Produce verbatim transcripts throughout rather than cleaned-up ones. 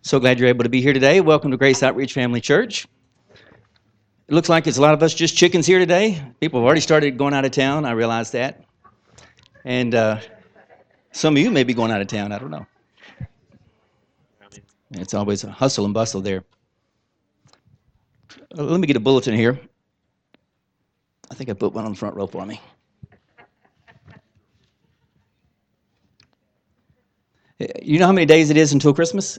So glad you're able to be here today. Welcome to Grace Outreach Family Church. It looks like it's a lot of us just chickens here today. People have already started going out of town. I realize that. And uh, some of you may be going out of town. I don't know. It's always a hustle and bustle there. Uh, let me get a bulletin here. I think I put one on the front row for me. You know how many days it is until Christmas?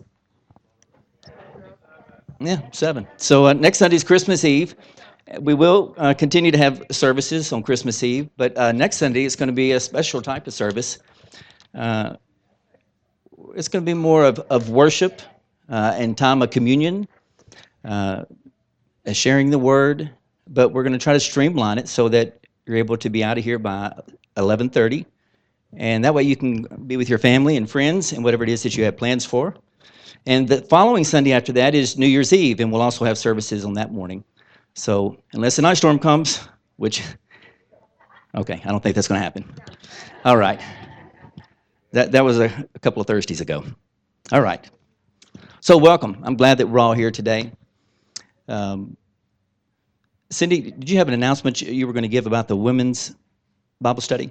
Yeah, seven. So uh, next Sunday is Christmas Eve. We will uh, continue to have services on Christmas Eve, but uh, next Sunday it's going to be a special type of service. Uh, it's going to be more of, of worship uh, and time of communion, uh, sharing the word, but we're going to try to streamline it so that you're able to be out of here by eleven thirty, and that way you can be with your family and friends and whatever it is that you have plans for. And the following Sunday after that is New Year's Eve, and we'll also have services on that morning. So unless an ice storm comes, which, okay, I don't think that's going to happen. All right. That that was a, a couple of Thursdays ago. All right. So welcome. I'm glad that we're all here today. Um, Cindy, did you have an announcement you were going to give about the women's Bible study?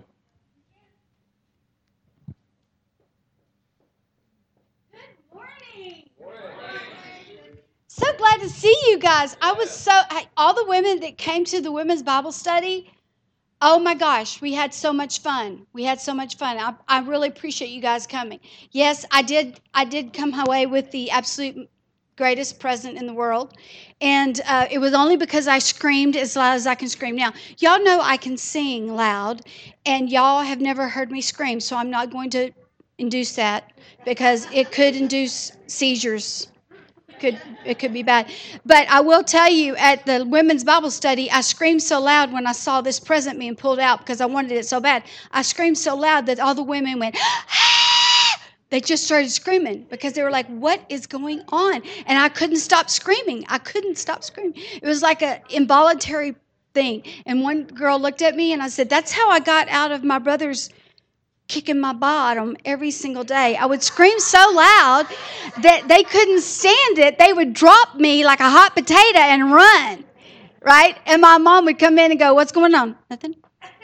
So glad to see you guys. I was so, all the women that came to the women's Bible study, oh my gosh, we had so much fun. We had so much fun. I, I really appreciate you guys coming. Yes, I did I did come away with the absolute greatest present in the world. And uh, it was only because I screamed as loud as I can scream. Now, y'all know I can sing loud, and y'all have never heard me scream, so I'm not going to induce that because it could induce seizures. Could it could be bad. But I will tell you, at the women's Bible study, I screamed so loud when I saw this present being pulled out because I wanted it so bad. I screamed so loud that all the women went, ah! They just started screaming because they were like, what is going on? And I couldn't stop screaming. I couldn't stop screaming. It was like an involuntary thing. And one girl looked at me and I said, that's how I got out of my brother's kicking my bottom every single day. I would scream so loud that they couldn't stand it. They would drop me like a hot potato and run, right? And my mom would come in and go, what's going on? Nothing.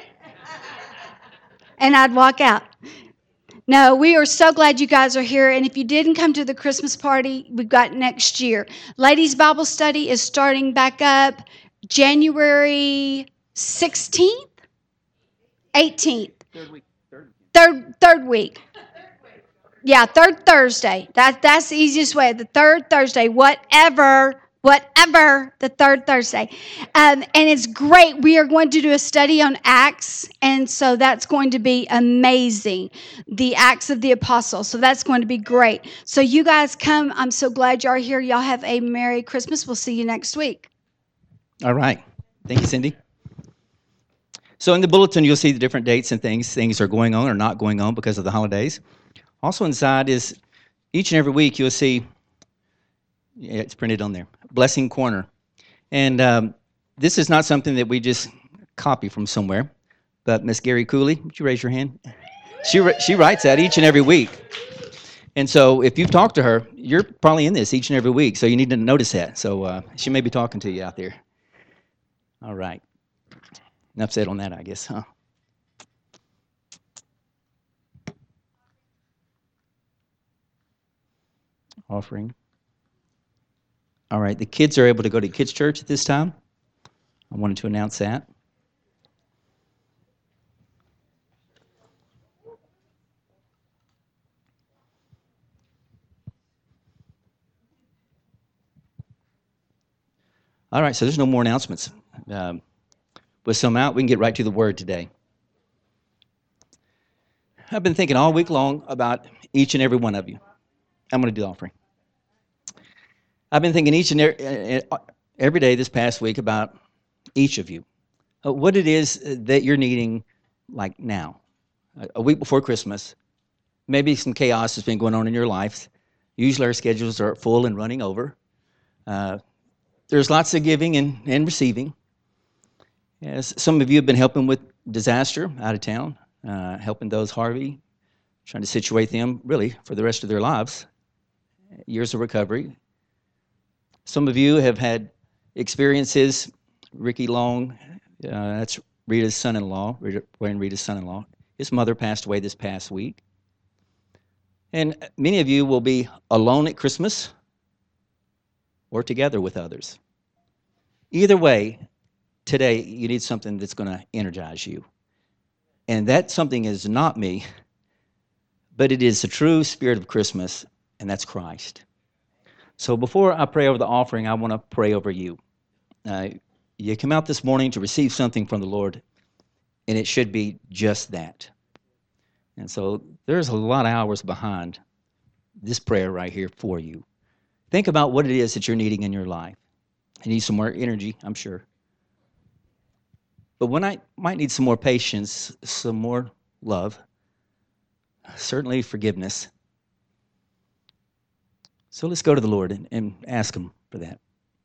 And I'd walk out. No, we are so glad you guys are here. And if you didn't come to the Christmas party, we've got next year. Ladies' Bible study is starting back up January sixteenth, eighteenth. Third week. Third third week. Yeah, third Thursday. That that's the easiest way. The third Thursday, whatever, whatever the third Thursday. Um, and it's great. We are going to do a study on Acts, and so that's going to be amazing. The Acts of the Apostles. So that's going to be great. So you guys come. I'm so glad you're here. Y'all have a Merry Christmas. We'll see you next week. All right. Thank you, Cindy. So in the bulletin, you'll see the different dates and things. Things are going on or not going on because of the holidays. Also inside is each and every week you'll see, yeah, it's printed on there, Blessing Corner. And um, this is not something that we just copy from somewhere, but Miss Gary Cooley, would you raise your hand? She she writes that each and every week. And so if you've talked to her, you're probably in this each and every week, so you need to notice that. So uh, she may be talking to you out there. All right. Enough said on that, I guess, huh? Offering. All right, the kids are able to go to kids' church at this time. I wanted to announce that. All right, so there's no more announcements. Um, with some out, we can get right to the word today. I've been thinking all week long about each and every one of you. I'm going to do the offering. I've been thinking each and every, every day this past week about each of you. Uh, what it is that you're needing like now, a week before Christmas. Maybe some chaos has been going on in your life. Usually our schedules are full and running over. Uh, there's lots of giving and, and receiving. Yes, some of you have been helping with disaster out of town, uh, helping those Harvey, trying to situate them really for the rest of their lives. years of recovery. Some of you have had experiences. Ricky Long, uh, that's Rita's son-in-law, Rita, Wayne Rita's son-in-law. His mother passed away this past week. And many of you will be alone at Christmas or together with others. Either way, today you need something that's going to energize you. And that something is not me, but it is the true spirit of Christmas, and that's Christ. So before I pray over the offering, I want to pray over you. Uh, you come out this morning to receive something from the Lord, and it should be just that. And so there's a lot of hours behind this prayer right here for you. Think about what it is that you're needing in your life. You need some more energy, I'm sure. But when I might need some more patience, some more love, certainly forgiveness. So let's go to the Lord and, and ask Him for that.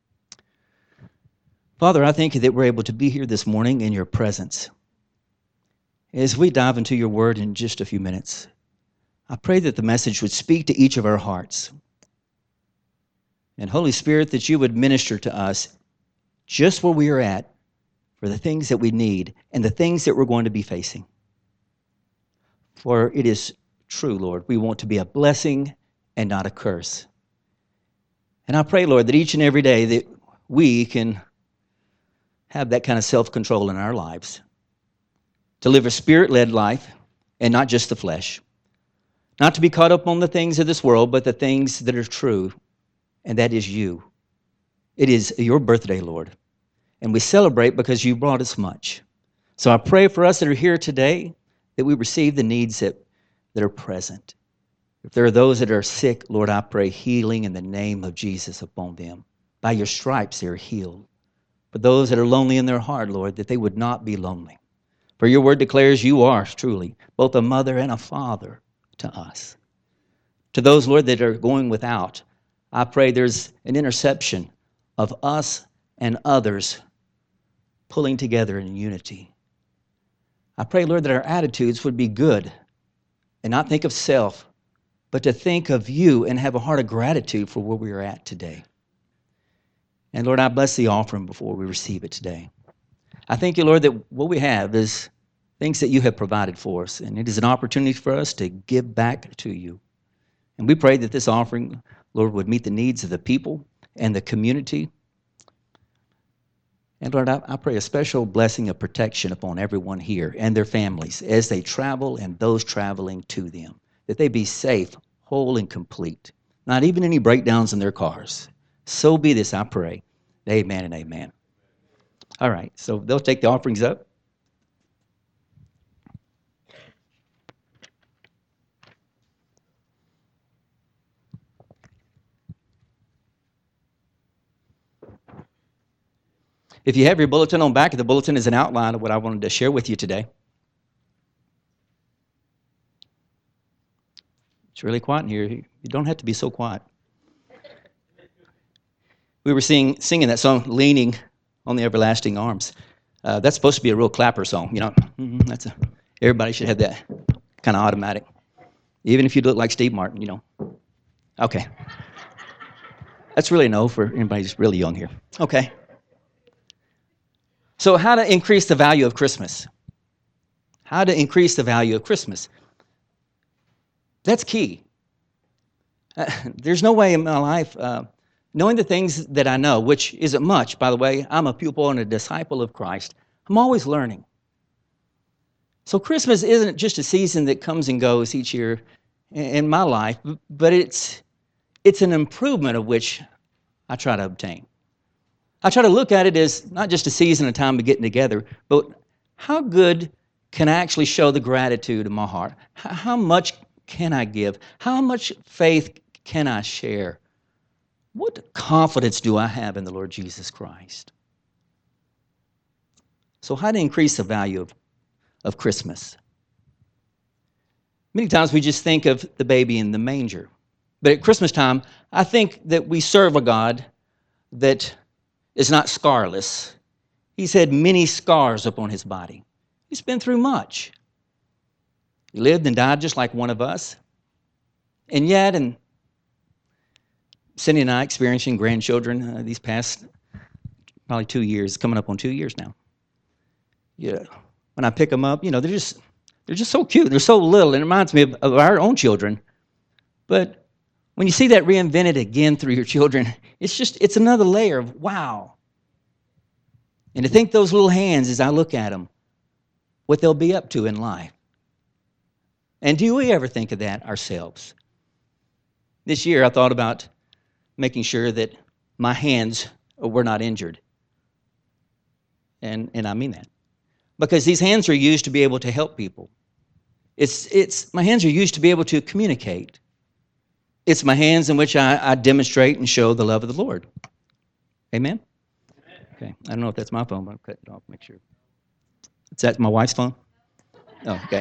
Father, I thank you that we're able to be here this morning in your presence. As we dive into your word in just a few minutes, I pray that the message would speak to each of our hearts. And Holy Spirit, that you would minister to us just where we are at for the things that we need and the things that we're going to be facing. For it is true, Lord, we want to be a blessing and not a curse. And I pray, Lord, that each and every day that we can have that kind of self-control in our lives, to live a spirit-led life and not just the flesh, not to be caught up on the things of this world, but the things that are true, and that is you. It is your birthday, Lord, and we celebrate because you brought us much. So I pray for us that are here today that we receive the needs that, that are present. If there are those that are sick, Lord, I pray healing in the name of Jesus upon them. By your stripes they are healed. For those that are lonely in their heart, Lord, that they would not be lonely. For your word declares you are truly both a mother and a father to us. To those, Lord, that are going without, I pray there's an interception of us and others pulling together in unity. I pray, Lord, that our attitudes would be good and not think of self, but to think of you and have a heart of gratitude for where we are at today. And Lord, I bless the offering before we receive it today. I thank you, Lord, that what we have is things that you have provided for us, and it is an opportunity for us to give back to you. And we pray that this offering, Lord, would meet the needs of the people and the community. And Lord, I, I pray a special blessing of protection upon everyone here and their families as they travel and those traveling to them, that they be safe, whole, and complete, not even any breakdowns in their cars. So be this, I pray. Amen and amen. All right, so they'll take the offerings up. If you have your bulletin, on back of the bulletin is an outline of what I wanted to share with you today. It's really quiet in here. You don't have to be so quiet. We were sing, singing that song, Leaning on the Everlasting Arms. Uh, that's supposed to be a real clapper song, you know. Mm-hmm, that's a, everybody should have that kind of automatic. Even if you look like Steve Martin, you know. Okay. That's really no for anybody who's really young here. Okay. So how to increase the value of Christmas? How to increase the value of Christmas? That's key. Uh, there's no way in my life, uh, knowing the things that I know, which isn't much, by the way. I'm a pupil and a disciple of Christ. I'm always learning. So Christmas isn't just a season that comes and goes each year in my life, but it's it's an improvement of which I try to obtain. I try to look at it as not just a season, a time of getting together, but how good can I actually show the gratitude in my heart? How much can I give? How much faith can I share? What confidence do I have in the Lord Jesus Christ? So how to increase the value of, of Christmas? Many times we just think of the baby in the manger. But at Christmas time, I think that we serve a God that is not scarless. He's had many scars upon his body. He's been through much. He lived and died just like one of us. And yet, in Cindy and I experiencing grandchildren uh, these past probably two years, coming up on two years now. Yeah, when I pick them up, you know, they're just they're just so cute. They're so little, and it reminds me of, of our own children. But when you see that reinvented again through your children, it's just it's another layer of wow. And to think those little hands, as I look at them, what they'll be up to in life. And do we ever think of that ourselves? This year, I thought about making sure that my hands were not injured. And, and I mean that. Because these hands are used to be able to help people. It's, it's, my hands are used to be able to communicate. It's my hands in which I, I demonstrate and show the love of the Lord. Amen? Okay. I don't know if that's my phone, but I'll cut it off, make sure. Is that my wife's phone? Oh, okay.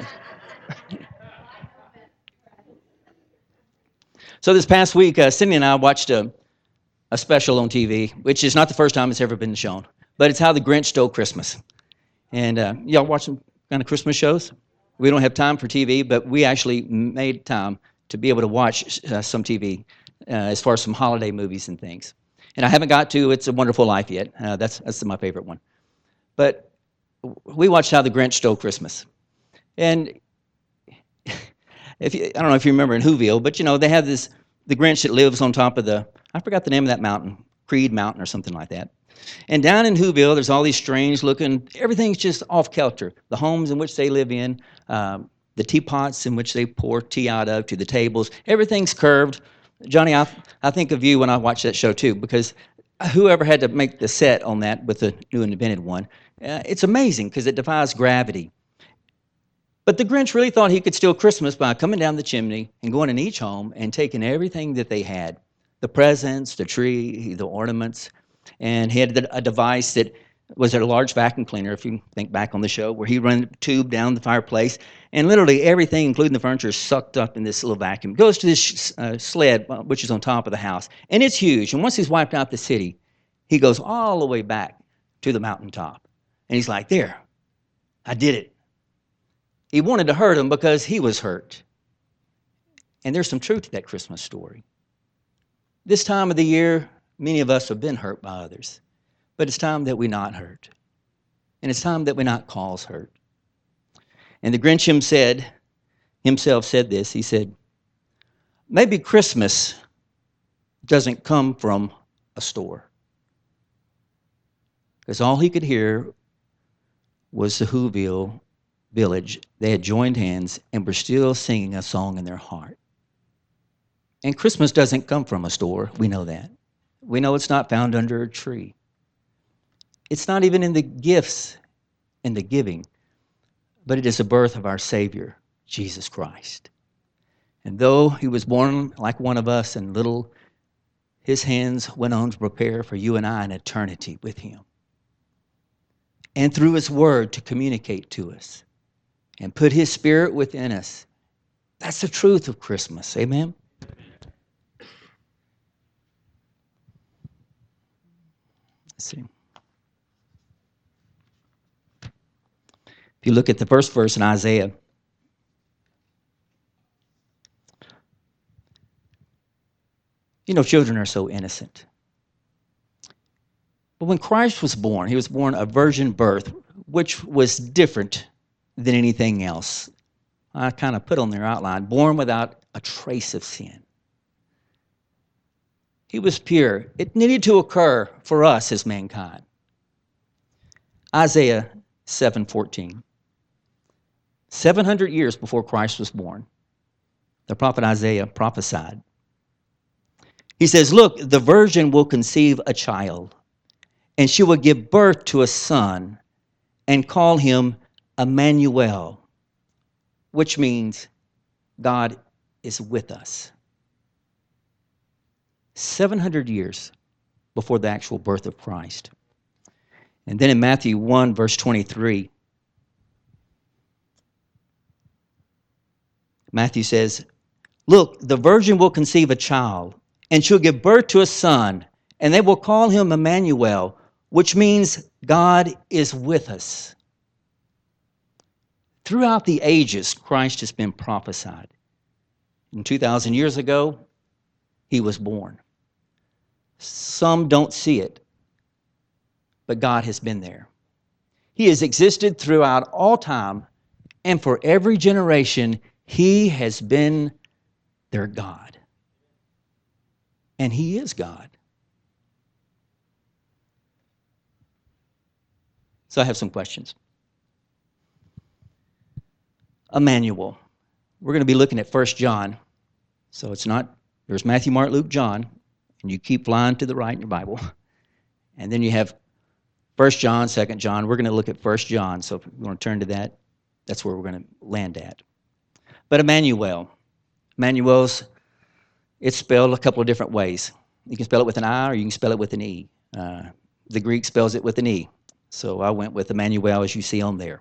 So this past week, uh, Cindy and I watched a, a special on T V, which is not the first time it's ever been shown, but it's How the Grinch Stole Christmas. And uh, y'all watch some kind of Christmas shows? We don't have time for T V, but we actually made time to be able to watch uh, some T V uh, as far as some holiday movies and things. And I haven't got to It's a Wonderful Life yet. Uh, that's that's my favorite one. But we watched How the Grinch Stole Christmas. And if you, I don't know if you remember in Whoville, but you know, they have this, the Grinch that lives on top of the, I forgot the name of that mountain, Creed Mountain or something like that. And down in Whoville, there's all these strange looking, everything's just off kilter. The homes in which they live in, um, the teapots in which they pour tea out of to the tables, everything's curved. Johnny, I, I think of you when I watch that show too, because whoever had to make the set on that with the new and invented one, uh, it's amazing because it defies gravity. But the Grinch really thought he could steal Christmas by coming down the chimney and going in each home and taking everything that they had, the presents, the tree, the ornaments, and he had a device that was a large vacuum cleaner, if you think back on the show, where he ran a tube down the fireplace, and literally everything, including the furniture, is sucked up in this little vacuum. It goes to this uh, sled, which is on top of the house, and it's huge. And once he's wiped out the city, he goes all the way back to the mountaintop. And he's like, there, I did it. He wanted to hurt him because he was hurt. And there's some truth to that Christmas story. This time of the year, many of us have been hurt by others. But it's time that we not hurt. And it's time that we not cause hurt. And the Grinch him said, himself said this. He said, maybe Christmas doesn't come from a store. Because all he could hear was the Whoville village. They had joined hands and were still singing a song in their heart. And Christmas doesn't come from a store. We know that. We know it's not found under a tree. It's not even in the gifts and the giving, but it is the birth of our Savior, Jesus Christ. And though he was born like one of us and little, his hands went on to prepare for you and I an eternity with him. And through his word to communicate to us and put his spirit within us. That's the truth of Christmas. Amen? Let's see. If you look at the first verse in Isaiah, you know, children are so innocent. But when Christ was born, he was born a virgin birth, which was different than anything else. I kind of put on their outline, born without a trace of sin. He was pure. It needed to occur for us as mankind. Isaiah seven fourteen. seven hundred years before Christ was born, the prophet Isaiah prophesied. He says, look, the virgin will conceive a child, and she will give birth to a son and call him Emmanuel, which means God is with us. seven hundred years before the actual birth of Christ. And then in Matthew one, verse twenty-three, Matthew says, look, the virgin will conceive a child, and she'll give birth to a son, and they will call him Emmanuel, which means God is with us. Throughout the ages, Christ has been prophesied. And two thousand years ago, he was born. Some don't see it, but God has been there. He has existed throughout all time, and for every generation, He has been their God. And He is God. So I have some questions. Emmanuel. We're going to be looking at First John. So it's not, there's Matthew, Mark, Luke, John, and you keep flying to the right in your Bible. And then you have First John, Second John. We're going to look at First John. So if you want to turn to that, that's where we're going to land at. But Emmanuel. Emmanuel's, it's spelled a couple of different ways. You can spell it with an I or you can spell it with an E. Uh, the Greek spells it with an E. So I went with Emmanuel as you see on there.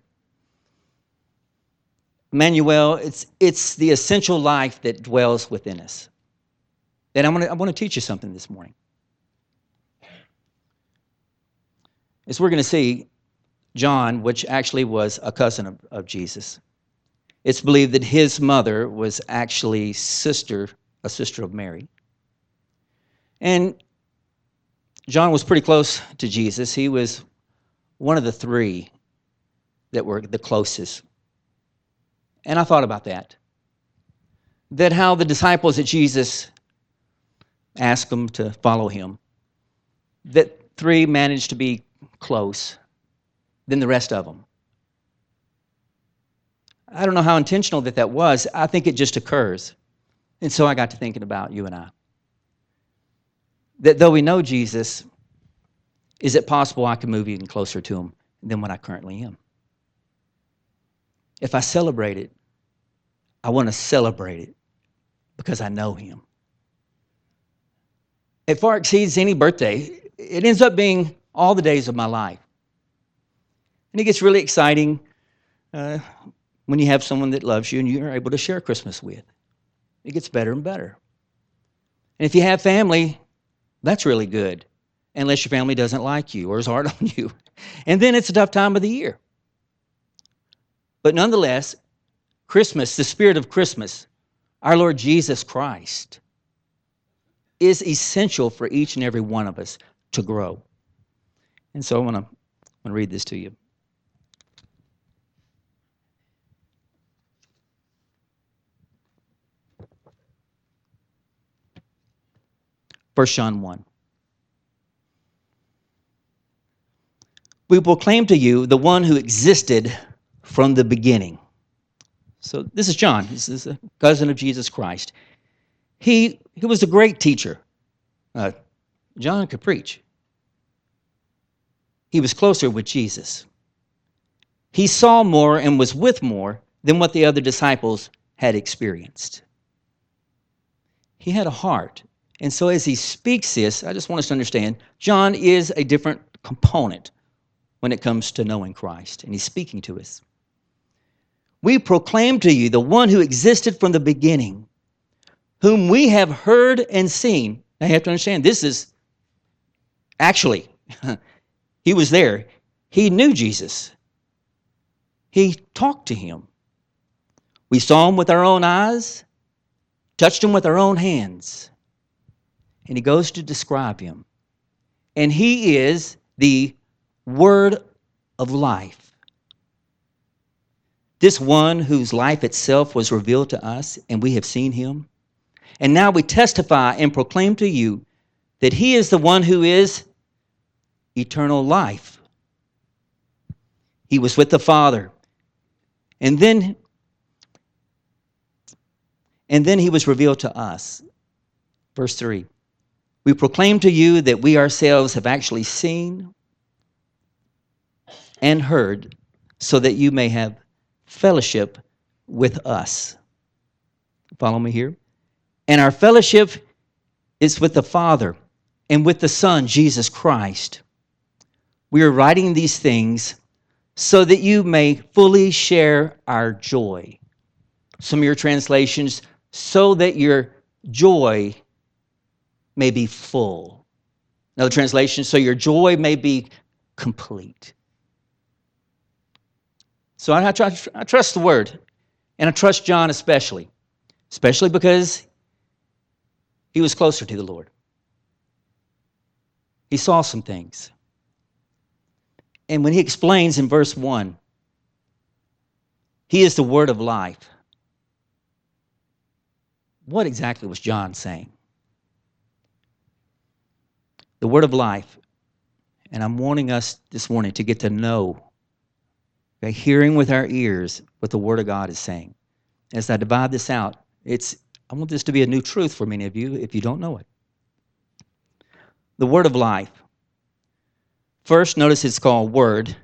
Emmanuel, it's, it's the essential life that dwells within us. And I'm gonna, I want to teach you something this morning. As we're going to see, John, which actually was a cousin of, of Jesus, it's believed that his mother was actually sister, a sister of Mary. And John was pretty close to Jesus. He was one of the three that were the closest. And I thought about that. That how the disciples that Jesus asked them to follow him, that three managed to be close than the rest of them. I don't know how intentional that that was. I think it just occurs. And so I got to thinking about you and I. That though we know Jesus, is it possible I can move even closer to him than what I currently am? If I celebrate it, I want to celebrate it because I know him. It far exceeds any birthday. It ends up being all the days of my life. And it gets really exciting uh, when you have someone that loves you and you're able to share Christmas with. It gets better and better. And if you have family, that's really good, unless your family doesn't like you or is hard on you. And then it's a tough time of the year. But nonetheless, Christmas, the spirit of Christmas, our Lord Jesus Christ, is essential for each and every one of us to grow. And so I want to, I want to read this to you. First John one. We proclaim to you the one who existed from the beginning. So this is John. This is a cousin of Jesus Christ. He, he was a great teacher. Uh, John could preach. He was closer with Jesus. He saw more and was with more than what the other disciples had experienced. He had a heart. And so as he speaks this, I just want us to understand, John is a different component when it comes to knowing Christ, and he's speaking to us. We proclaim to you the one who existed from the beginning, whom we have heard and seen. Now you have to understand, this is actually, he was there. He knew Jesus. He talked to him. We saw him with our own eyes, touched him with our own hands. And he goes to describe him. And he is the Word of life. This one whose life itself was revealed to us, and we have seen him. And now we testify and proclaim to you that he is the one who is eternal life. He was with the Father. And then, and then he was revealed to us. Verse three. We proclaim to you that we ourselves have actually seen and heard, so that you may have fellowship with us. Follow me here. And our fellowship is with the Father and with the Son, Jesus Christ. We are writing these things so that you may fully share our joy. Some of your translations, so that your joy may be full. Another translation, so your joy may be complete. So I, trust, I trust the Word, and I trust John especially, especially because he was closer to the Lord. He saw some things. And when he explains in verse one, he is the word of life. What exactly was John saying? The word of life. And I'm wanting us this morning to get to know, okay, hearing with our ears what the word of God is saying. As I divide this out, it's I want this to be a new truth for many of you if you don't know it. The word of life. First, notice it's called word,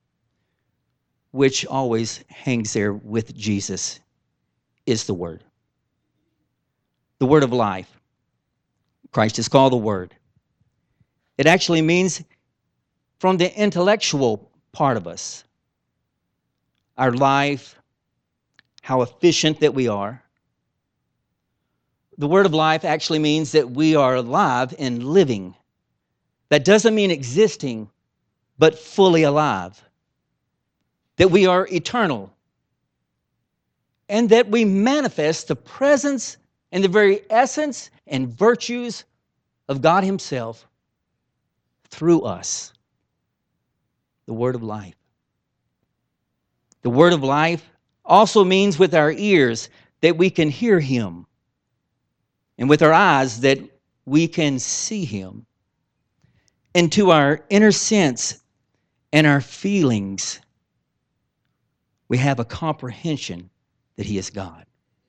which always hangs there with Jesus, is the word. The word of life. Christ is called the word. It actually means from the intellectual part of us, our life, how efficient that we are. The word of life actually means that we are alive and living. That doesn't mean existing, but fully alive. That we are eternal. And that we manifest the presence and the very essence and virtues of God Himself through us. The word of life. The word of life also means with our ears that we can hear Him, and with our eyes that we can see Him. And to our inner sense and our feelings, we have a comprehension that He is God.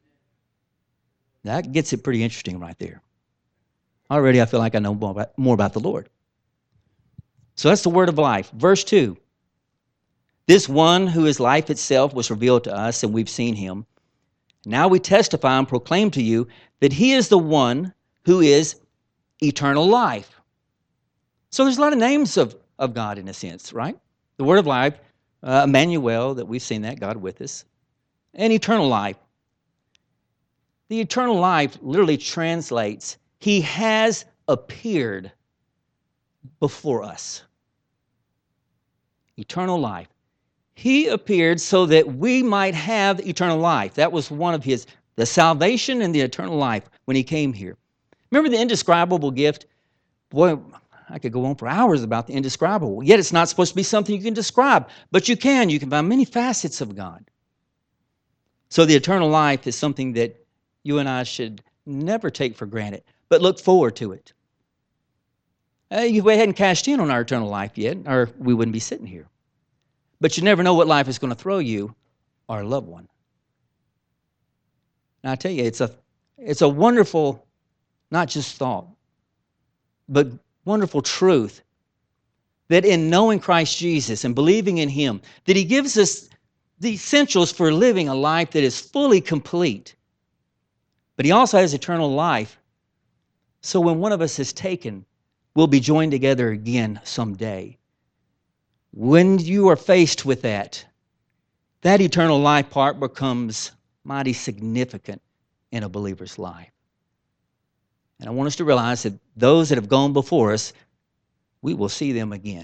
That gets it pretty interesting right there. Already I feel like I know more about, more about the Lord. So that's the word of life. Verse two. This one who is life itself was revealed to us, and we've seen Him. Now we testify and proclaim to you that He is the one who is eternal life. So there's a lot of names of, of God in a sense, right? The word of life, uh, Emmanuel, that we've seen that, God with us, and eternal life. The eternal life literally translates, He has appeared before us. Eternal life. He appeared so that we might have eternal life. That was one of His, the salvation and the eternal life when He came here. Remember the indescribable gift? Boy, I could go on for hours about the indescribable. Yet it's not supposed to be something you can describe, but you can. You can find many facets of God. So the eternal life is something that you and I should never take for granted, but look forward to it. Uh, we hadn't cashed in on our eternal life yet, or we wouldn't be sitting here. But you never know what life is going to throw you or a loved one. And I tell you, it's a, it's a wonderful, not just thought, but wonderful truth that in knowing Christ Jesus and believing in Him, that He gives us the essentials for living a life that is fully complete. But He also has eternal life. So when one of us is taken, we'll be joined together again someday. When you are faced with that, that eternal life part becomes mighty significant in a believer's life. And I want us to realize that those that have gone before us, we will see them again.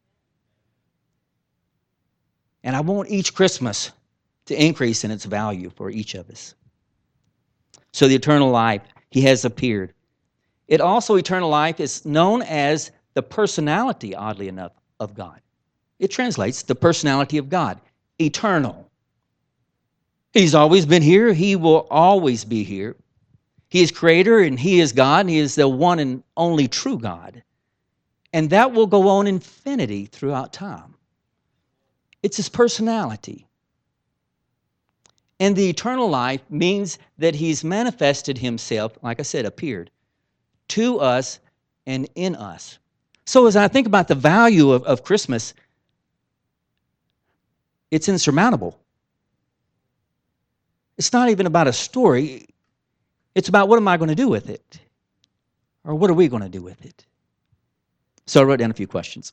And I want each Christmas to increase in its value for each of us. So the eternal life, He has appeared. It also, eternal life, is known as the personality, oddly enough, of God. It translates the personality of God, eternal. He's always been here. He will always be here. He is creator and He is God, and He is the one and only true God. And that will go on infinity throughout time. It's His personality. And the eternal life means that He's manifested Himself, like I said, appeared, to us and in us. So as I think about the value of, of Christmas, it's insurmountable. It's not even about a story. It's about what am I going to do with it? Or what are we going to do with it? So I wrote down a few questions.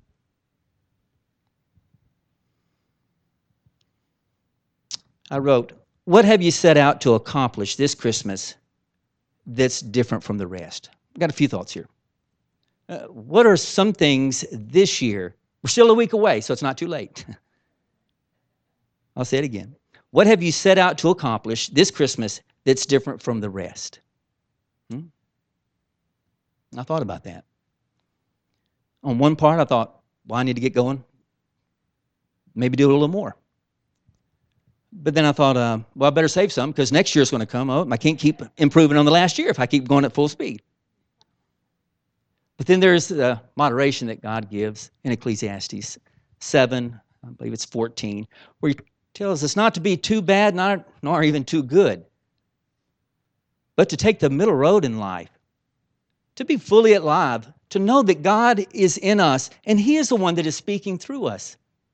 I wrote, what have you set out to accomplish this Christmas that's different from the rest? I've got a few thoughts here. Uh, what are some things this year? We're still a week away, so it's not too late. I'll say it again. What have you set out to accomplish this Christmas that's different from the rest? Hmm? I thought about that. On one part, I thought, well, I need to get going. Maybe do it a little more. But then I thought, uh, well, I better save some because next year's going to come. Oh, I can't keep improving on the last year if I keep going at full speed. But then there's the moderation that God gives in Ecclesiastes seven, I believe it's fourteen, where he tells us not to be too bad, not, nor even too good, but to take the middle road in life, to be fully alive, to know that God is in us and He is the one that is speaking through us.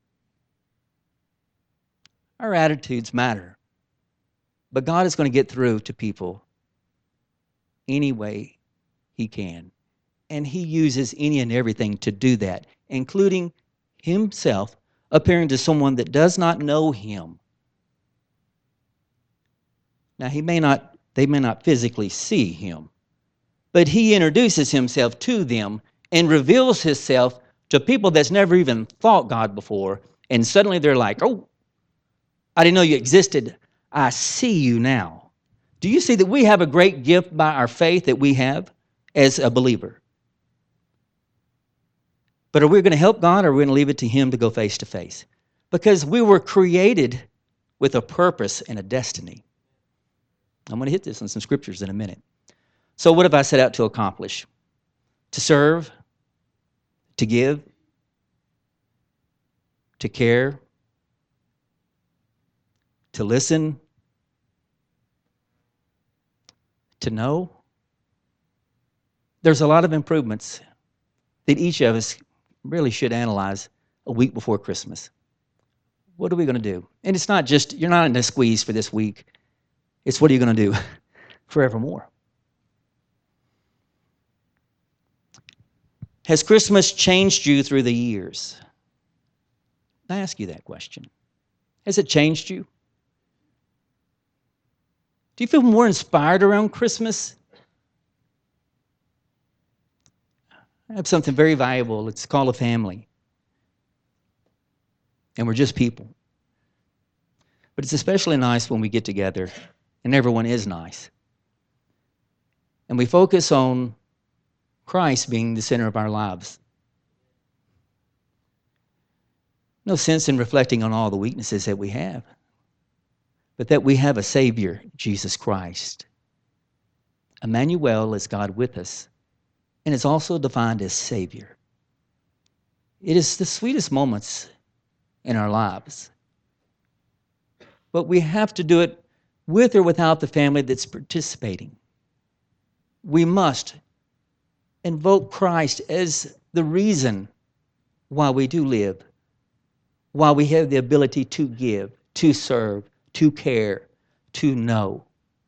Our attitudes matter, but God is going to get through to people any way He can. And He uses any and everything to do that, including Himself appearing to someone that does not know Him. Now, he may not, they may not physically see Him, but He introduces Himself to them and reveals Himself to people that's never even thought God before, and suddenly they're like, oh, I didn't know you existed. I see you now. Do you see that we have a great gift by our faith that we have as a believer? But are we going to help God, or are we going to leave it to Him to go face to face? Because we were created with a purpose and a destiny. I'm going to hit this in some scriptures in a minute. So what have I set out to accomplish? To serve, to give, to care, to listen, to know. There's a lot of improvements that each of us really should analyze a week before Christmas. What are we going to do? And it's not just, you're not in a squeeze for this week. It's what are you going to do forevermore? Has Christmas changed you through the years? I ask you that question. Has it changed you? Do you feel more inspired around Christmas? I have something very valuable. It's called a family. And we're just people. But it's especially nice when we get together and everyone is nice. And we focus on Christ being the center of our lives. No sense in reflecting on all the weaknesses that we have, but that we have a Savior, Jesus Christ. Emmanuel is God with us, and is also defined as Savior. It is the sweetest moments in our lives. But we have to do it with or without the family that's participating. We must invoke Christ as the reason why we do live, why we have the ability to give, to serve, to care, to know.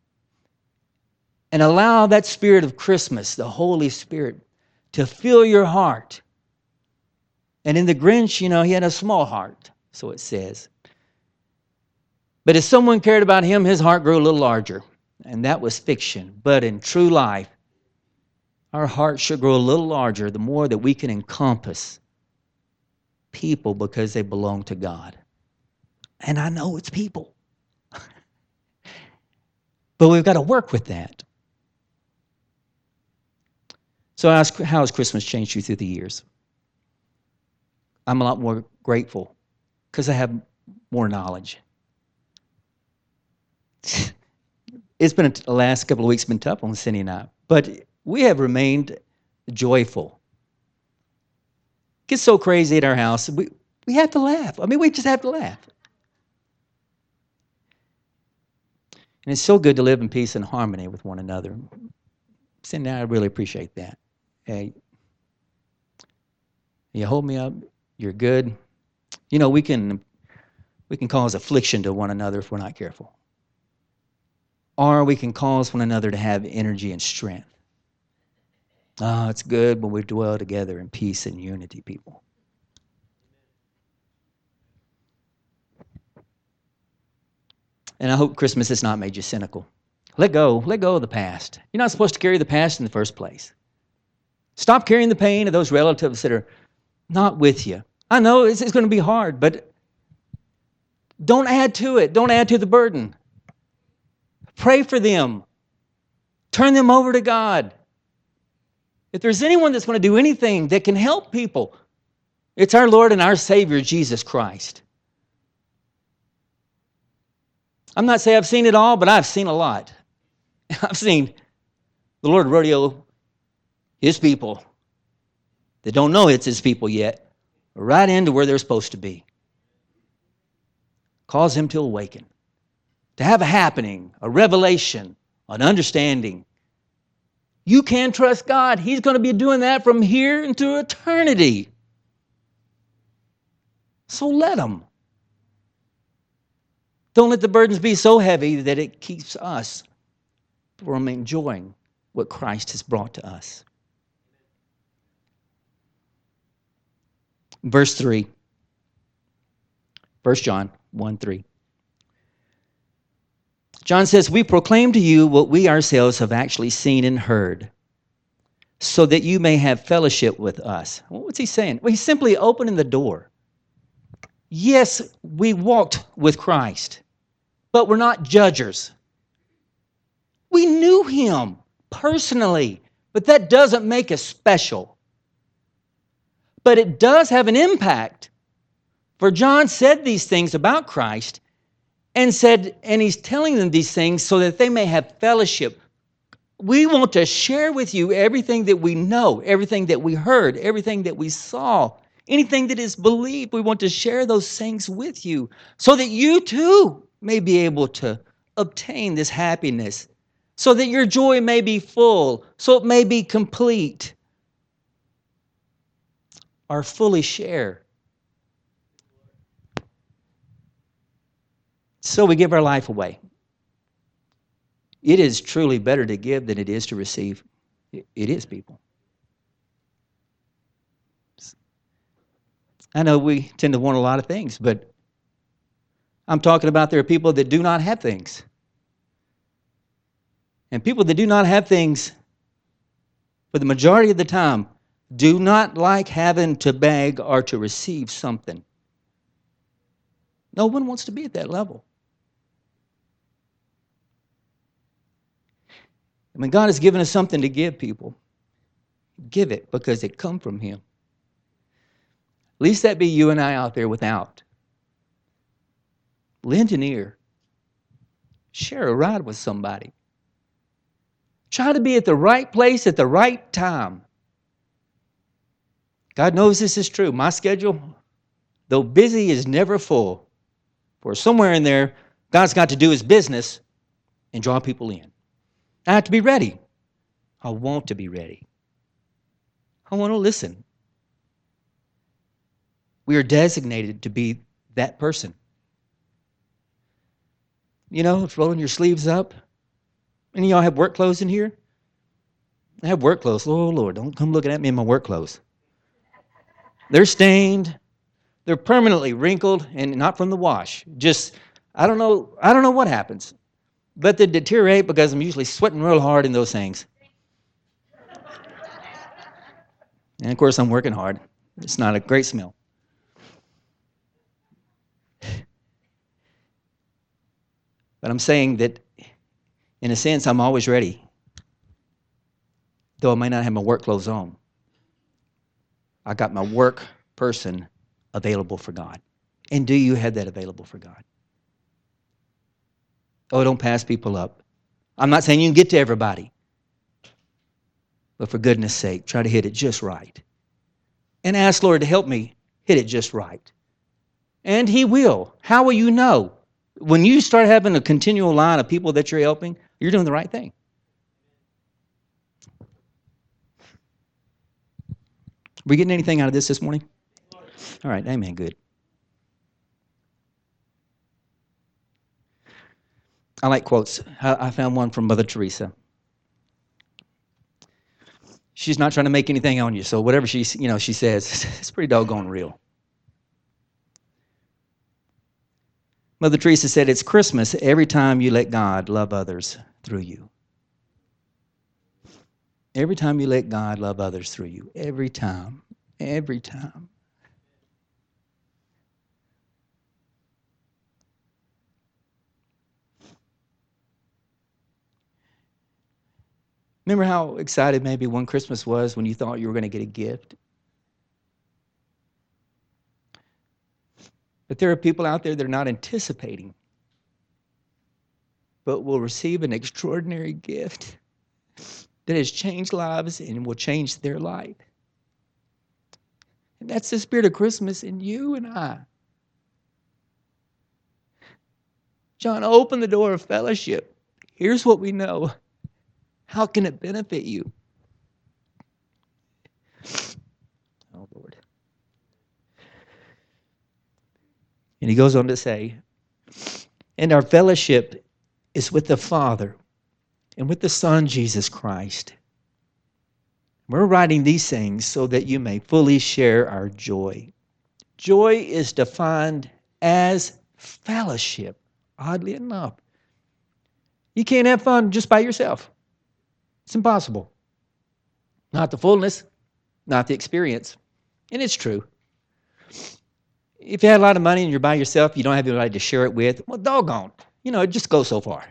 And allow that spirit of Christmas, the Holy Spirit, to fill your heart. And in the Grinch, you know, he had a small heart, so it says. But if someone cared about him, his heart grew a little larger. And that was fiction. But in true life, our heart should grow a little larger the more that we can encompass people because they belong to God. And I know it's people. But we've got to work with that. So I ask, how has Christmas changed you through the years? I'm a lot more grateful because I have more knowledge. It's been, the last couple of weeks been tough on Cindy and I, but we have remained joyful. It gets so crazy at our house, we, we have to laugh. I mean, we just have to laugh. And it's so good to live in peace and harmony with one another. Cindy and I really appreciate that. Hey, you hold me up, you're good. You know, we can we can cause affliction to one another if we're not careful. Or we can cause one another to have energy and strength. Oh, it's good when we dwell together in peace and unity, people. And I hope Christmas has not made you cynical. Let go. Let go of the past. You're not supposed to carry the past in the first place. Stop carrying the pain of those relatives that are not with you. I know it's, it's going to be hard, but don't add to it. Don't add to the burden. Pray for them. Turn them over to God. If there's anyone that's going to do anything that can help people, it's our Lord and our Savior, Jesus Christ. I'm not saying I've seen it all, but I've seen a lot. I've seen the Lord rodeo His people that don't know it's His people yet right into where they're supposed to be. Cause them to awaken, to have a happening, a revelation, an understanding. You can trust God. He's going to be doing that from here into eternity. So let Him. Don't let the burdens be so heavy that it keeps us from enjoying what Christ has brought to us. Verse three. First John one three. John says, we proclaim to you what we ourselves have actually seen and heard, so that you may have fellowship with us. Well, what's he saying? Well, he's simply opening the door. Yes, we walked with Christ, but we're not judgers. We knew Him personally, but that doesn't make us special. But it does have an impact. For John said these things about Christ, and said, and he's telling them these things so that they may have fellowship. We want to share with you everything that we know, everything that we heard, everything that we saw, anything that is believed. We want to share those things with you so that you too may be able to obtain this happiness, so that your joy may be full, so it may be complete, or fully share. So we give our life away. It is truly better to give than it is to receive. It is, people. I know we tend to want a lot of things, but I'm talking about there are people that do not have things. And people that do not have things, for the majority of the time, do not like having to beg or to receive something. No one wants to be at that level. I mean, God has given us something to give people. Give it because it come from Him. At least that be you and I out there without. Lend an ear. Share a ride with somebody. Try to be at the right place at the right time. God knows this is true. My schedule, though busy, is never full. For somewhere in there, God's got to do His business and draw people in. I have to be ready. I want to be ready. I want to listen. We are designated to be that person. You know, rolling your sleeves up. Any of y'all have work clothes in here? I have work clothes. Oh, Lord, don't come looking at me in my work clothes. They're stained. They're permanently wrinkled and not from the wash. Just, I don't know, I don't know what happens. But they deteriorate because I'm usually sweating real hard in those things. And of course, I'm working hard. It's not a great smell. But I'm saying that, in a sense, I'm always ready. Though I may not have my work clothes on. I got my work person available for God. And do you have that available for God? Oh, don't pass people up. I'm not saying you can get to everybody. But for goodness sake, try to hit it just right. And ask Lord to help me hit it just right. And He will. How will you know? When you start having a continual line of people that you're helping, you're doing the right thing. We getting anything out of this this morning? All right, amen, good. I like quotes. I found one from Mother Teresa. She's not trying to make anything on you, so whatever she, you know, she says, it's pretty doggone real. Mother Teresa said, it's Christmas every time you let God love others through you. Every time you let God love others through you. Every time. Every time. Remember how excited maybe one Christmas was when you thought you were going to get a gift? But there are people out there that are not anticipating, but will receive an extraordinary gift that has changed lives and will change their life. And that's the spirit of Christmas in you and I. John, open the door of fellowship. Here's what we know. How can it benefit you? Oh, Lord. And he goes on to say, and our fellowship is with the Father and with the Son, Jesus Christ. We're writing these things so that you may fully share our joy. Joy is defined as fellowship, oddly enough. You can't have fun just by yourself. It's impossible. Not the fullness, not the experience. And it's true. If you had a lot of money and you're by yourself, you don't have anybody to share it with, well, doggone. You know, it just goes so far.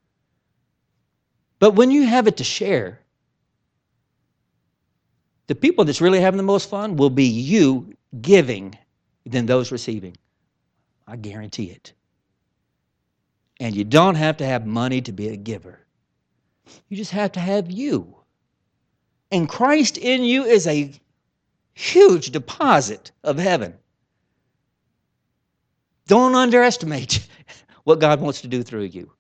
But when you have it to share, the people that's really having the most fun will be you giving than those receiving. I guarantee it. And you don't have to have money to be a giver. You just have to have you. And Christ in you is a huge deposit of heaven. Don't underestimate what God wants to do through you.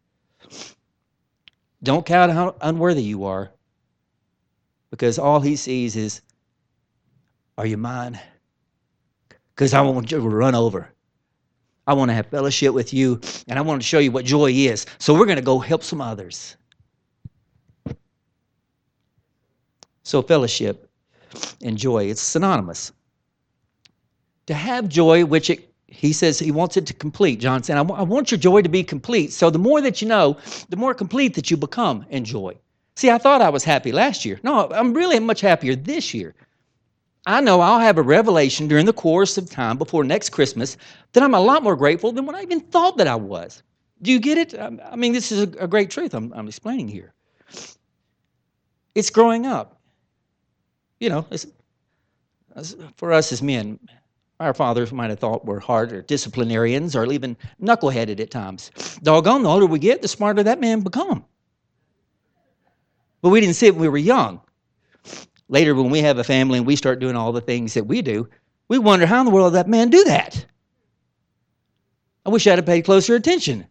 Don't count how unworthy you are, because all he sees is, are you mine? Because I want you to run over. I want to have fellowship with you, and I want to show you what joy is. So we're going to go help some others. So fellowship and joy, it's synonymous. To have joy, which it, he says he wants it to complete. John said, I, w- I want your joy to be complete. So the more that you know, the more complete that you become in joy. See, I thought I was happy last year. No, I'm really much happier this year. I know I'll have a revelation during the course of time before next Christmas that I'm a lot more grateful than what I even thought that I was. Do you get it? I mean, this is a, a great truth I'm, I'm explaining here. It's growing up. You know, it's, it's, for us as men, our fathers might have thought we're hard or disciplinarians or even knuckleheaded at times. Doggone, the older we get, the smarter that man become. But we didn't see it when we were young. Later, when we have a family and we start doing all the things that we do, we wonder, how in the world did that man do that? I wish I'd have paid closer attention.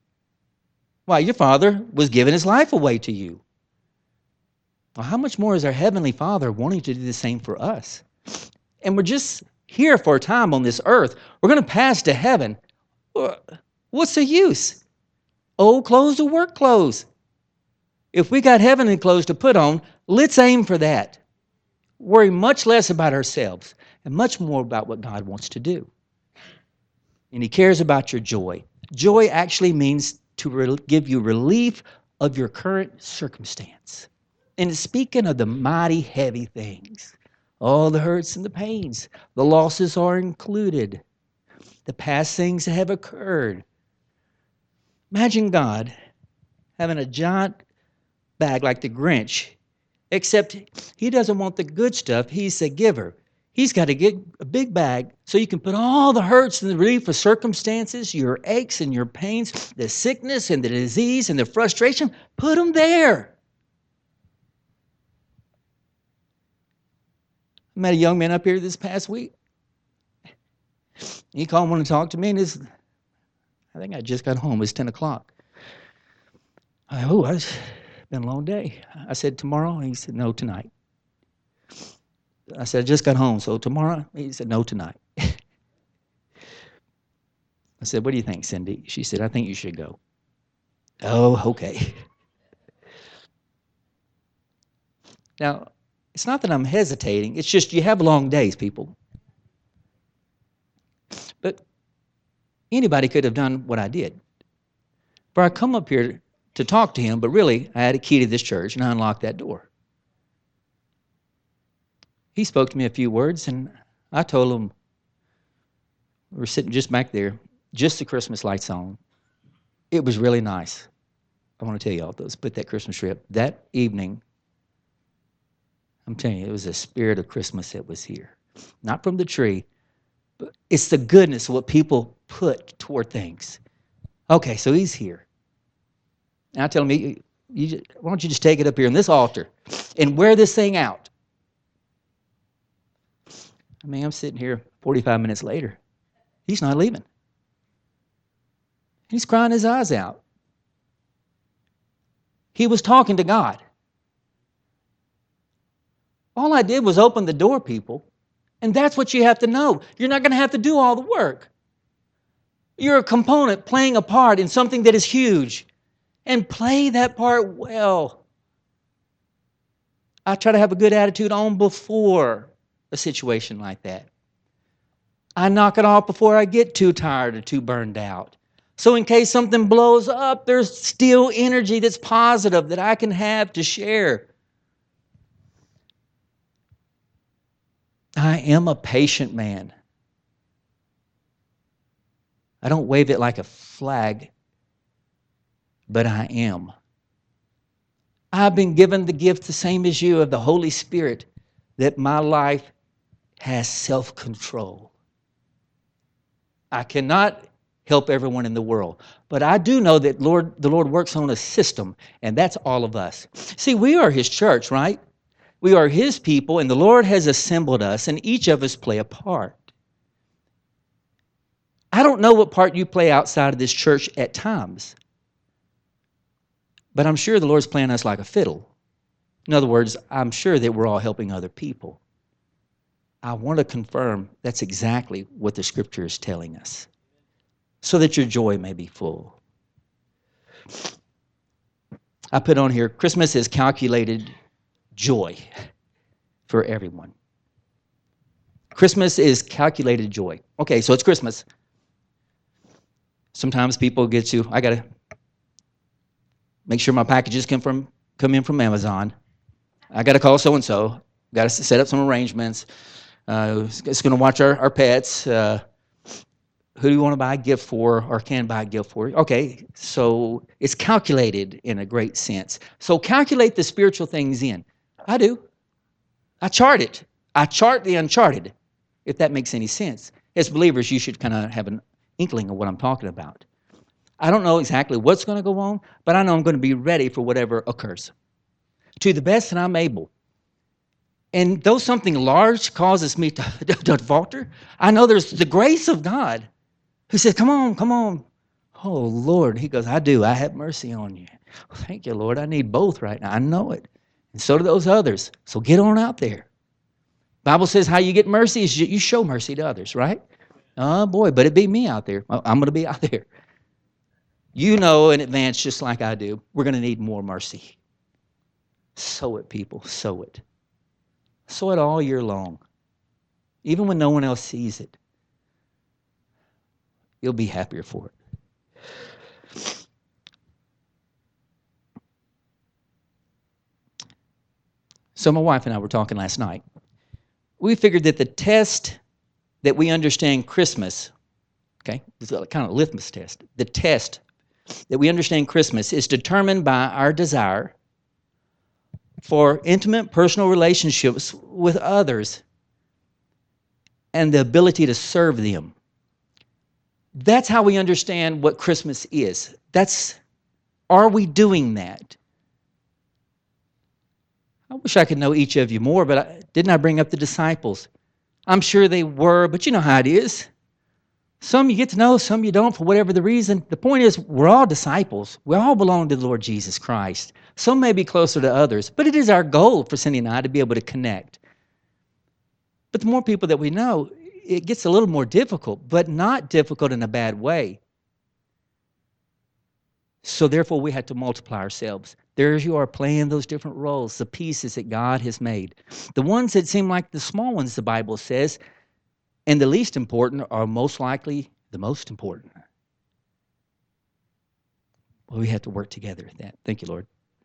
Why, your father was giving his life away to you. Well, how much more is our Heavenly Father wanting to do the same for us? And we're just here for a time on this earth. We're going to pass to heaven. What's the use? Old clothes or work clothes? If we got heavenly clothes to put on, let's aim for that. Worry much less about ourselves and much more about what God wants to do. And he cares about your joy. Joy actually means to re- give you relief of your current circumstance. And speaking of the mighty heavy things, all the hurts and the pains, the losses are included, the past things that have occurred. Imagine God having a giant bag like the Grinch, except he doesn't want the good stuff. He's a giver. He's got to get a big bag so you can put all the hurts and the relief of circumstances, your aches and your pains, the sickness and the disease and the frustration, put them there. I met a young man up here this past week. He called and wanted to talk to me, and his, I think I just got home. It was ten o'clock. I, oh, it's been a long day. I said, tomorrow? He said, no, tonight. I said, I just got home, so tomorrow? He said, no, tonight. I said, what do you think, Cindy? She said, I think you should go. Oh, okay. Now, it's not that I'm hesitating. It's just you have long days, people. But anybody could have done what I did. For I come up here to talk to him, but really, I had a key to this church, and I unlocked that door. He spoke to me a few words, and I told him, we were sitting just back there, just the Christmas lights on. It was really nice. I want to tell you all those. Put that Christmas tree up. That evening, I'm telling you, it was the spirit of Christmas that was here. Not from the tree, but it's the goodness of what people put toward things. Okay, so he's here. And I tell him, you, you just, why don't you just take it up here in this altar and wear this thing out? I mean, I'm sitting here forty-five minutes later. He's not leaving. He's crying his eyes out. He was talking to God. All I did was open the door, people. And that's what you have to know. You're not going to have to do all the work. You're a component playing a part in something that is huge. And play that part well. I try to have a good attitude on before a situation like that. I knock it off before I get too tired or too burned out. So in case something blows up, there's still energy that's positive that I can have to share. I am a patient man. I don't wave it like a flag, but I am. I've been given the gift, the same as you, of the Holy Spirit, that my life has self-control. I cannot help everyone in the world, but I do know that Lord, the Lord works on a system, and that's all of us. See, we are His church, right? We are His people, and the Lord has assembled us, and each of us play a part. I don't know what part you play outside of this church at times, but I'm sure the Lord's playing us like a fiddle. In other words, I'm sure that we're all helping other people. I want to confirm that's exactly what the Scripture is telling us, so that your joy may be full. I put on here, Christmas is calculated joy for everyone. Christmas is calculated joy. Okay, so it's Christmas. Sometimes people get to, I got to make sure my packages come from come in from Amazon. I got to call so-and-so. Got to set up some arrangements. Uh, it's going to watch our, our pets. Uh, who do you want to buy a gift for or can buy a gift for? Okay, so it's calculated in a great sense. So calculate the spiritual things in. I do. I chart it. I chart the uncharted, if that makes any sense. As believers, you should kind of have an inkling of what I'm talking about. I don't know exactly what's going to go on, but I know I'm going to be ready for whatever occurs, to the best that I'm able. And though something large causes me to, to, to falter, I know there's the grace of God who said, come on, come on. Oh, Lord. He goes, I do. I have mercy on you. Well, thank you, Lord. I need both right now. I know it. And so do those others. So get on out there. Bible says how you get mercy is you show mercy to others, right? Oh, boy, but it be me out there. I'm going to be out there. You know in advance, just like I do, we're going to need more mercy. Sow it, people. Sow it. Sow it all year long. Even when no one else sees it. You'll be happier for it. So my wife and I were talking last night. We figured that the test that we understand Christmas, okay, it's a kind of litmus test. The test that we understand Christmas is determined by our desire for intimate personal relationships with others and the ability to serve them. That's how we understand what Christmas is. That's, are we doing that? I wish I could know each of you more, but I, didn't I bring up the disciples? I'm sure they were, but you know how it is. Some you get to know, some you don't for whatever the reason. The point is, we're all disciples. We all belong to the Lord Jesus Christ. Some may be closer to others, but it is our goal for Cindy and I to be able to connect. But the more people that we know, it gets a little more difficult, but not difficult in a bad way. So therefore, we had to multiply ourselves. There you are playing those different roles, the pieces that God has made. The ones that seem like the small ones, the Bible says, and the least important are most likely the most important. Well, we have to work together at that. Thank you, Lord.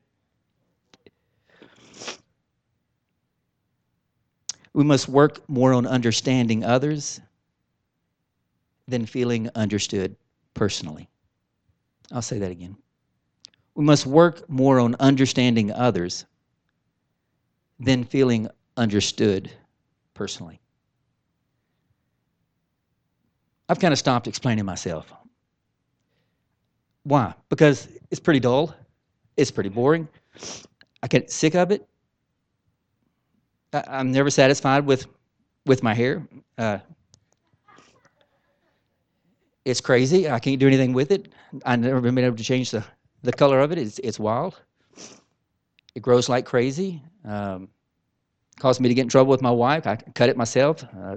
We must work more on understanding others than feeling understood personally. I'll say that again. We must work more on understanding others than feeling understood personally. I've kind of stopped explaining myself. Why? Because it's pretty dull. It's pretty boring. I get sick of it. I, I'm never satisfied with, with my hair. Uh, it's crazy. I can't do anything with it. I've never been able to change the, the color of it. It's, it's wild. It grows like crazy. Um, caused me to get in trouble with my wife. I cut it myself. Uh,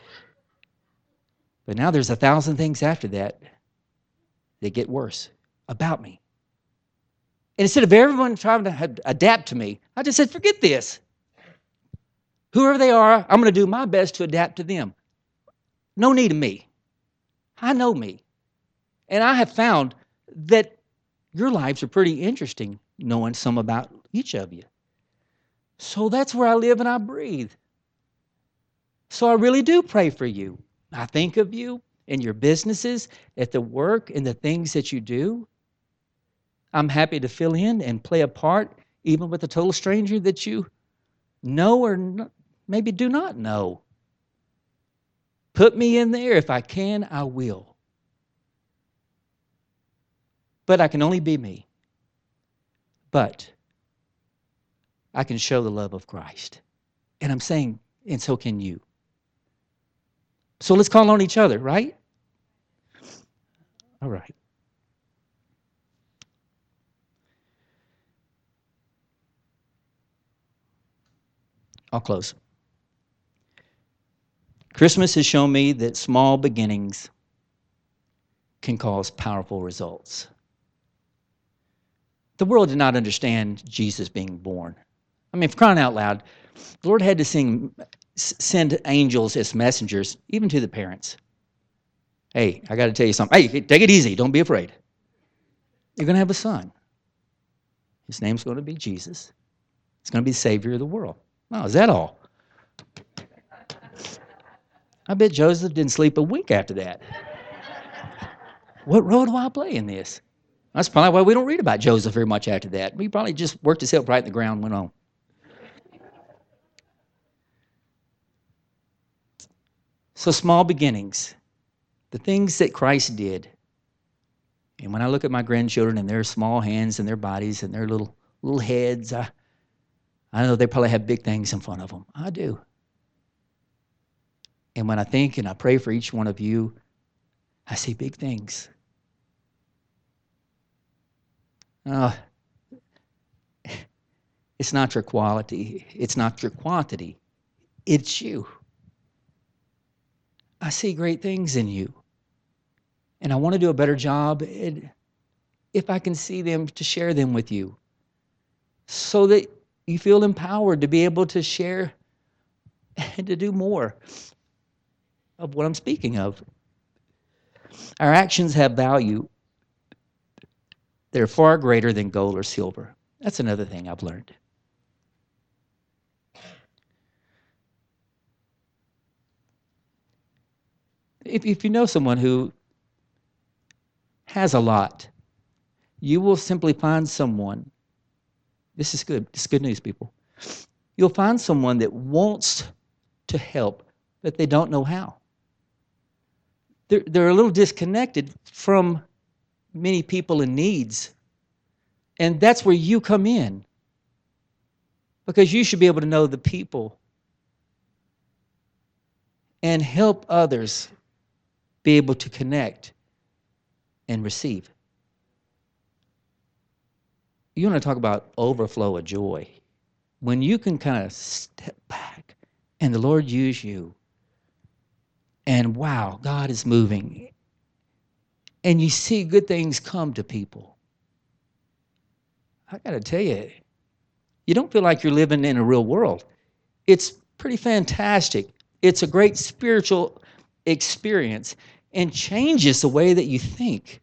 but now there's a thousand things after that that get worse about me. And instead of everyone trying to adapt to me, I just said, forget this. Whoever they are, I'm going to do my best to adapt to them. No need of me. I know me. And I have found that your lives are pretty interesting, knowing some about each of you. So that's where I live and I breathe. So I really do pray for you. I think of you in your businesses, at the work, in the things that you do. I'm happy to fill in and play a part, even with a total stranger that you know or not, maybe do not know. Put me in there. If I can, I will. But I can only be me. But I can show the love of Christ. And I'm saying, and so can you. So let's call on each other, right? All right. I'll close. Christmas has shown me that small beginnings can cause powerful results. The world did not understand Jesus being born. I mean, for crying out loud, the Lord had to sing, send angels as messengers, even to the parents. Hey, I got to tell you something. Hey, take it easy. Don't be afraid. You're going to have a son. His name's going to be Jesus. He's going to be the Savior of the world. Oh, is that all? I bet Joseph didn't sleep a wink after that. What role do I play in this? That's probably why we don't read about Joseph very much after that. He probably just worked himself right in the ground and went on. So small beginnings, the things that Christ did. And when I look at my grandchildren and their small hands and their bodies and their little little heads, I, I know they probably have big things in front of them. I do. And when I think and I pray for each one of you, I see big things. Uh, it's not your quality. It's not your quantity. It's you. I see great things in you. And I want to do a better job if I can see them, to share them with you, so that you feel empowered to be able to share and to do more of what I'm speaking of. Our actions have value. They're far greater than gold or silver. That's another thing I've learned. If, if you know someone who has a lot, you will simply find someone. This is good. This is good news, people. You'll find someone that wants to help, but they don't know how. They're, they're a little disconnected from many people in needs. And that's where you come in. Because you should be able to know the people and help others be able to connect and receive. You want to talk about overflow of joy. When you can kind of step back and the Lord use you, and wow, God is moving, and you see good things come to people. I got to tell you, you don't feel like you're living in a real world. It's pretty fantastic. It's a great spiritual experience and changes the way that you think.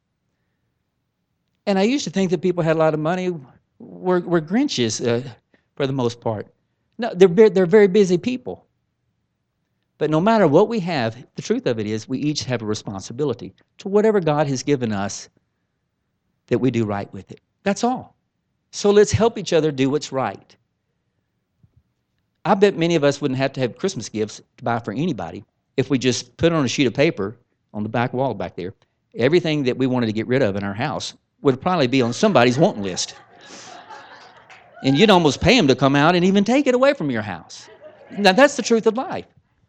And I used to think that people had a lot of money were, were Grinches uh, for the most part. No, they're, they're very busy people. But no matter what we have, the truth of it is we each have a responsibility to whatever God has given us, that we do right with it. That's all. So let's help each other do what's right. I bet many of us wouldn't have to have Christmas gifts to buy for anybody if we just put on a sheet of paper on the back wall back there. Everything that we wanted to get rid of in our house would probably be on somebody's wanting list. And you'd almost pay them to come out and even take it away from your house. Now, that's the truth of life.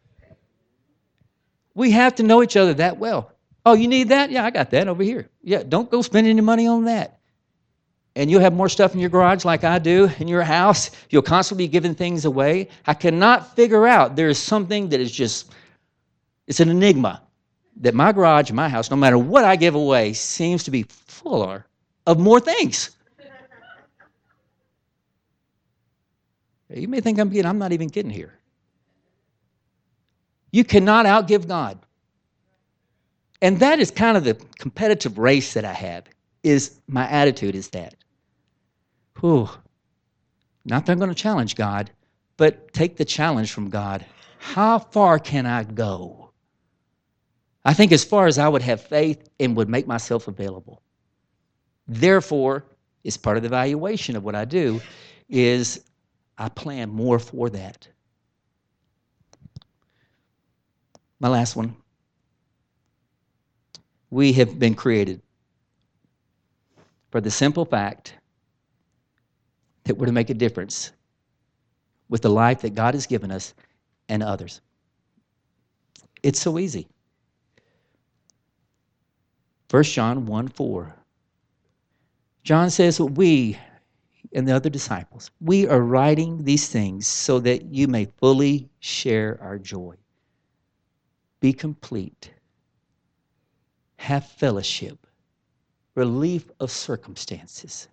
We have to know each other that well. Oh, you need that? Yeah, I got that over here. Yeah, don't go spend any money on that. And you'll have more stuff in your garage like I do in your house. You'll constantly be giving things away. I cannot figure out, there is something that is just, it's an enigma, that my garage, my house, no matter what I give away, seems to be fuller of more things. You may think I'm kidding. I'm not even kidding here. You cannot outgive God. And that is kind of the competitive race that I have, is my attitude is that. Whew. Not that I'm going to challenge God, but take the challenge from God. How far can I go? I think as far as I would have faith and would make myself available. Therefore, it's part of the evaluation of what I do, is I plan more for that. My last one. We have been created for the simple fact that we're to make a difference with the life that God has given us and others. It's so easy. First John one four. John says, we and the other disciples, we are writing these things so that you may fully share our joy. Be complete. Have fellowship. Relief of circumstances.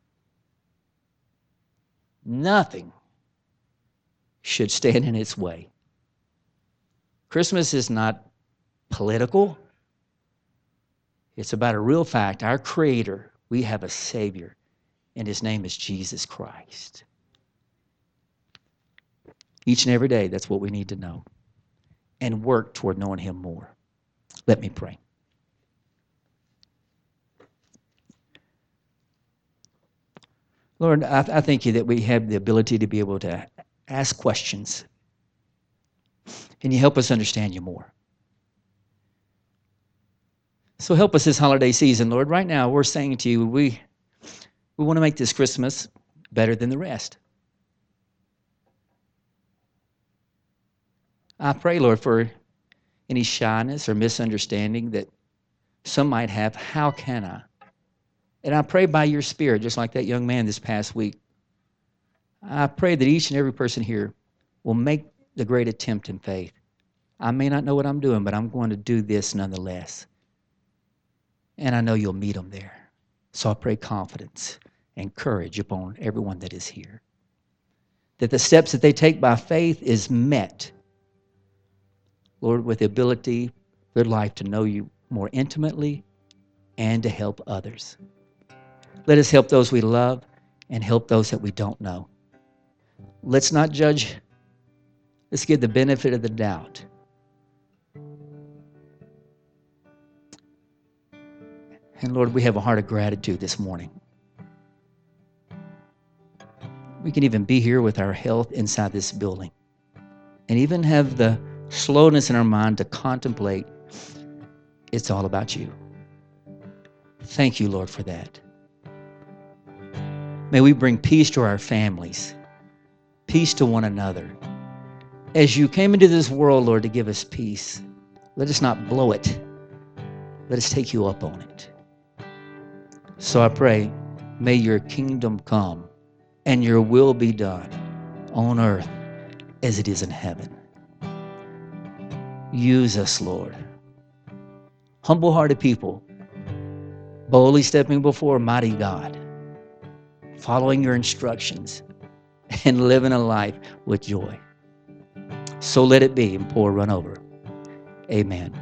Nothing should stand in its way. Christmas is not political. It's about a real fact. Our Creator, we have a Savior, and His name is Jesus Christ. Each and every day, that's what we need to know and work toward knowing Him more. Let me pray. Lord, I, I thank you that we have the ability to be able to ask questions, and you help us understand you more. So help us this holiday season, Lord. Right now, we're saying to you, we, we want to make this Christmas better than the rest. I pray, Lord, for any shyness or misunderstanding that some might have. How can I? And I pray by your Spirit, just like that young man this past week, I pray that each and every person here will make the great attempt in faith. I may not know what I'm doing, but I'm going to do this nonetheless. And I know you'll meet them there. So I pray confidence and courage upon everyone that is here. That the steps that they take by faith is met, Lord, with the ability of their life to know you more intimately and to help others. Let us help those we love and help those that we don't know. Let's not judge. Let's give the benefit of the doubt. And Lord, we have a heart of gratitude this morning. We can even be here with our health inside this building and even have the slowness in our mind to contemplate it's all about you. Thank you, Lord, for that. May we bring peace to our families, peace to one another. As you came into this world, Lord, to give us peace, let us not blow it. Let us take you up on it. So I pray, may your kingdom come and your will be done on earth as it is in heaven. Use us, Lord. Humble-hearted people, boldly stepping before mighty God, following your instructions, and living a life with joy. So let it be, and pour run over. Amen.